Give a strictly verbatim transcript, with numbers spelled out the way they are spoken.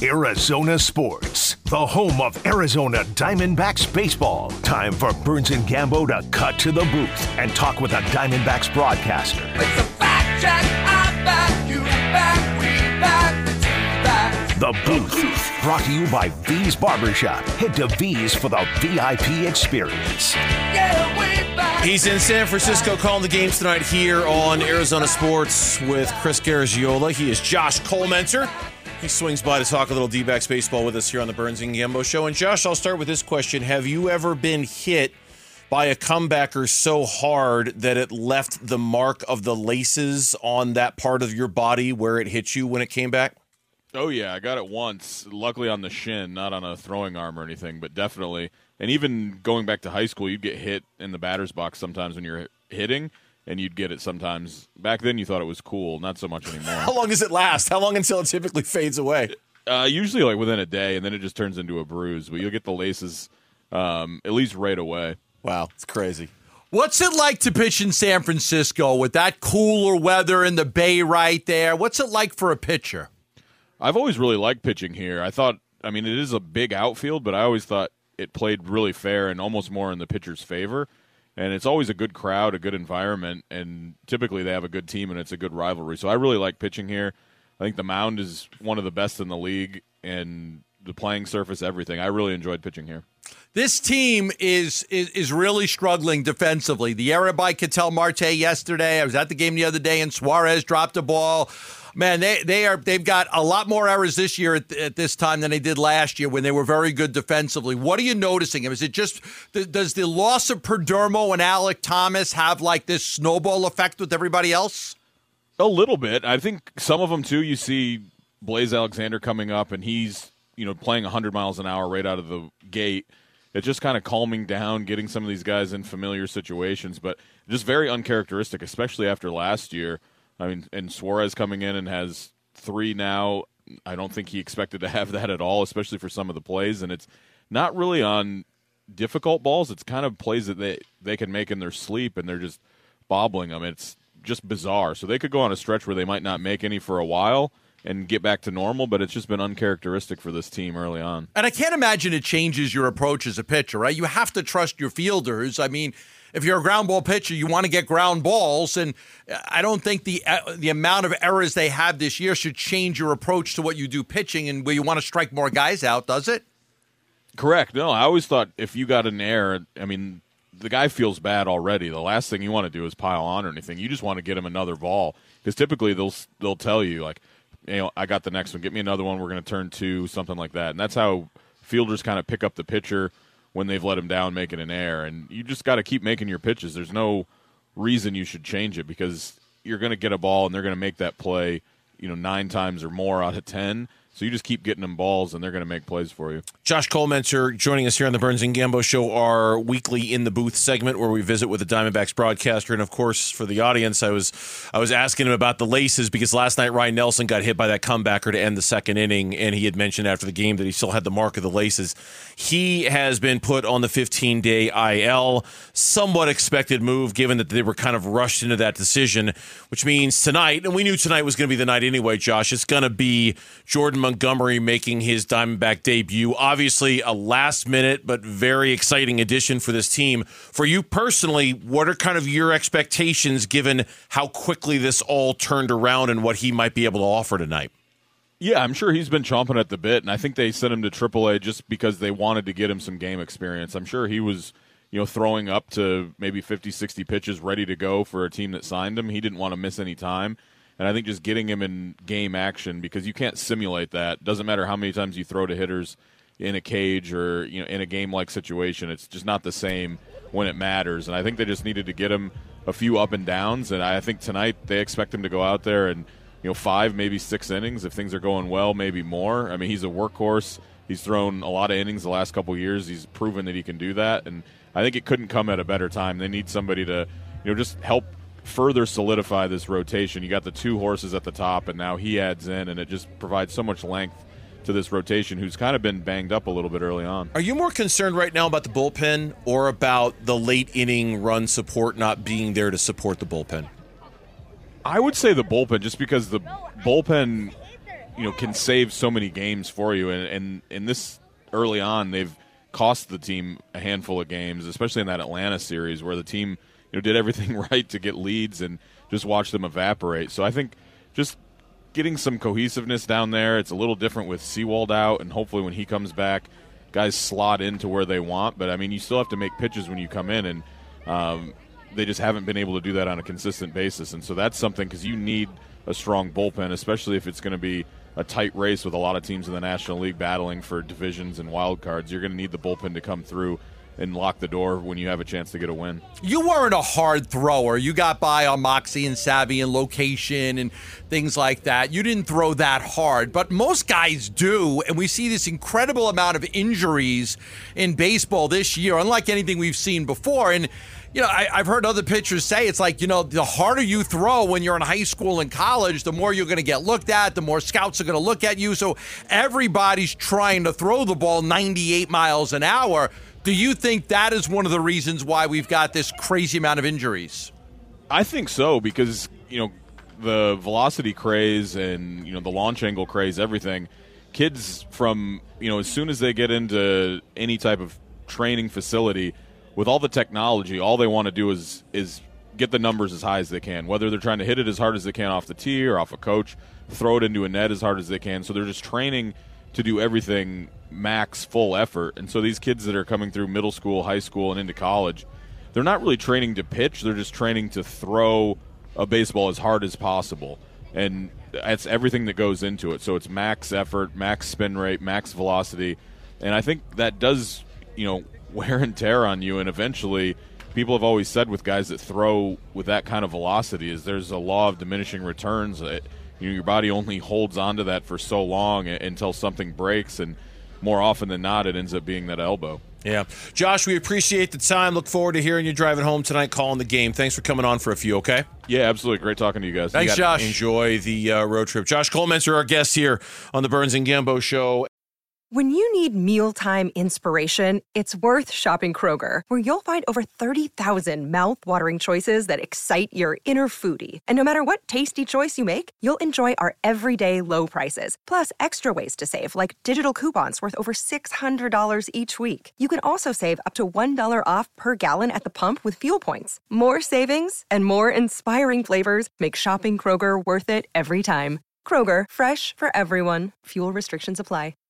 Arizona Sports, the home of Arizona Diamondbacks baseball. Time for Burns and Gambo to cut to the booth and talk with a Diamondbacks broadcaster. It's a fact check. I back you back. We back the team back. The Booth, brought to you by V's Barbershop. Head to V's for the V I P experience. Yeah, we back. He's in San Francisco calling the games tonight here on Arizona Sports with Chris Garagiola. He is Josh Colmenter. He swings by to talk a little D-backs baseball with us here on the Burns and Gambo Show. And Josh, I'll start with this question. Have you ever been hit by a comebacker so hard that it left the mark of the laces on that part of your body where it hit you when it came back? Oh, yeah, I got it once, luckily on the shin, not on a throwing arm or anything, but definitely. And even going back to high school, you'd get hit in the batter's box sometimes when you're hitting, and you'd get it sometimes. Back then, you thought it was cool, not so much anymore. How long does it last? How long until it typically fades away? Uh, usually like within a day, and then it just turns into a bruise, but you'll get the laces um, at least right away. Wow, it's crazy. What's it like to pitch in San Francisco with that cooler weather in the Bay right there? What's it like for a pitcher? I've always really liked pitching here. I thought, I mean, it is a big outfield, but I always thought it played really fair and almost more in the pitcher's favor. And it's always a good crowd, a good environment, and typically they have a good team and it's a good rivalry. So I really like pitching here. I think the mound is one of the best in the league, and the playing surface, everything. I really enjoyed pitching here. This team is, is is really struggling defensively. The error by Ketel Marte yesterday. I was at the game the other day, and Suarez dropped a ball. Man, they they are they've got a lot more errors this year at, at this time than they did last year when they were very good defensively. What are you noticing? Is it just does the loss of Perdomo and Alek Thomas have like this snowball effect with everybody else? A little bit. I think some of them too. You see Blaze Alexander coming up, and he's you know playing one hundred miles an hour right out of the gate. It's just kind of calming down, getting some of these guys in familiar situations, but just very uncharacteristic, especially after last year. I mean, and Suarez coming in and has three now. I don't think he expected to have that at all, especially for some of the plays. And it's not really on difficult balls. It's kind of plays that they, they can make in their sleep, and they're just bobbling them. It's just bizarre. So they could go on a stretch where they might not make any for a while and get back to normal, but it's just been uncharacteristic for this team early on. And I can't imagine it changes your approach as a pitcher, right? You have to trust your fielders. I mean, if you're a ground ball pitcher, you want to get ground balls, and I don't think the uh, the amount of errors they have this year should change your approach to what you do pitching and where you want to strike more guys out, does it? Correct. No, I always thought if you got an error, I mean, the guy feels bad already. The last thing you want to do is pile on or anything. You just want to get him another ball, because typically they'll they'll tell you, like, you know, I got the next one. Get me another one. We're going to turn two, something like that. And that's how fielders kind of pick up the pitcher when they've let him down making an error. And you just got to keep making your pitches. There's no reason you should change it, because you're going to get a ball and they're going to make that play, you know, nine times or more out of ten. So you just keep getting them balls, and they're going to make plays for you. Josh Colmenter joining us here on the Burns and Gambo Show, our weekly In the Booth segment where we visit with the Diamondbacks broadcaster. And, of course, for the audience, I was I was asking him about the laces, because last night Ryan Nelson got hit by that comebacker to end the second inning, and he had mentioned after the game that he still had the mark of the laces. He has been put on the fifteen-day I L. Somewhat expected move, given that they were kind of rushed into that decision, which means tonight, and we knew tonight was going to be the night anyway, Josh, it's going to be Jordan Montgomery making his Diamondback debut. Obviously, a last-minute but very exciting addition for this team. For you personally, what are kind of your expectations given how quickly this all turned around and what he might be able to offer tonight? Yeah, I'm sure he's been chomping at the bit, and I think they sent him to triple A just because they wanted to get him some game experience. I'm sure he was, you know, throwing up to maybe fifty, sixty pitches ready to go for a team that signed him. He didn't want to miss any time. And I think just getting him in game action, because you can't simulate that. Doesn't matter how many times you throw to hitters in a cage or, you know, in a game-like situation. It's just not the same when it matters. And I think they just needed to get him a few up and downs. And I think tonight they expect him to go out there and, you know, five, maybe six innings. If things are going well, maybe more. I mean, he's a workhorse. He's thrown a lot of innings the last couple of years. He's proven that he can do that. And I think it couldn't come at a better time. They need somebody to, you know, just help further solidify this rotation. You got the two horses at the top, and now he adds in, and it just provides so much length to this rotation, who's kind of been banged up a little bit early on. Are you more concerned right now about the bullpen or about the late inning run support not being there to support the bullpen? I would say the bullpen, just because the bullpen you know, can save so many games for you. And, and, and this early on, they've cost the team a handful of games, especially in that Atlanta series where the team, you know, did everything right to get leads and just watch them evaporate. So I think just getting some cohesiveness down there. It's a little different with Sewald out, and hopefully when he comes back, guys slot into where they want. But, I mean, you still have to make pitches when you come in, and um, they just haven't been able to do that on a consistent basis. And so that's something, because you need a strong bullpen, especially if it's going to be a tight race with a lot of teams in the National League battling for divisions and wild cards. You're going to need the bullpen to come through and lock the door when you have a chance to get a win. You weren't a hard thrower. You got by on moxie and savvy and location and things like that. You didn't throw that hard, but most guys do, and we see this incredible amount of injuries in baseball this year, unlike anything we've seen before. And you know, I, I've heard other pitchers say it's like, you know, the harder you throw when you're in high school and college, the more you're going to get looked at, the more scouts are going to look at you. So everybody's trying to throw the ball ninety-eight miles an hour. Do you think that is one of the reasons why we've got this crazy amount of injuries? I think so, because, you know, the velocity craze and, you know, the launch angle craze, everything, kids from, you know, as soon as they get into any type of training facility, with all the technology, all they want to do is is get the numbers as high as they can, whether they're trying to hit it as hard as they can off the tee or off a coach, throw it into a net as hard as they can. So they're just training to do everything max full effort. And so these kids that are coming through middle school, high school, and into college, they're not really training to pitch. They're just training to throw a baseball as hard as possible. And that's everything that goes into it. So it's max effort, max spin rate, max velocity. And I think that does, you know, wear and tear on you. And eventually, people have always said with guys that throw with that kind of velocity is there's a law of diminishing returns. That, you know, your body only holds onto that for so long until something breaks, and more often than not, it ends up being that elbow. Yeah. Josh, we appreciate the time. Look forward to hearing you driving home tonight, calling the game. Thanks for coming on for a few, okay? Yeah, absolutely. Great talking to you guys. Thanks, You Josh. Enjoy the uh, road trip. Josh Colemancer, our guest here on the Burns and Gambo Show. When you need mealtime inspiration, it's worth shopping Kroger, where you'll find over thirty thousand mouth-watering choices that excite your inner foodie. And no matter what tasty choice you make, you'll enjoy our everyday low prices, plus extra ways to save, like digital coupons worth over six hundred dollars each week. You can also save up to one dollar off per gallon at the pump with fuel points. More savings and more inspiring flavors make shopping Kroger worth it every time. Kroger, fresh for everyone. Fuel restrictions apply.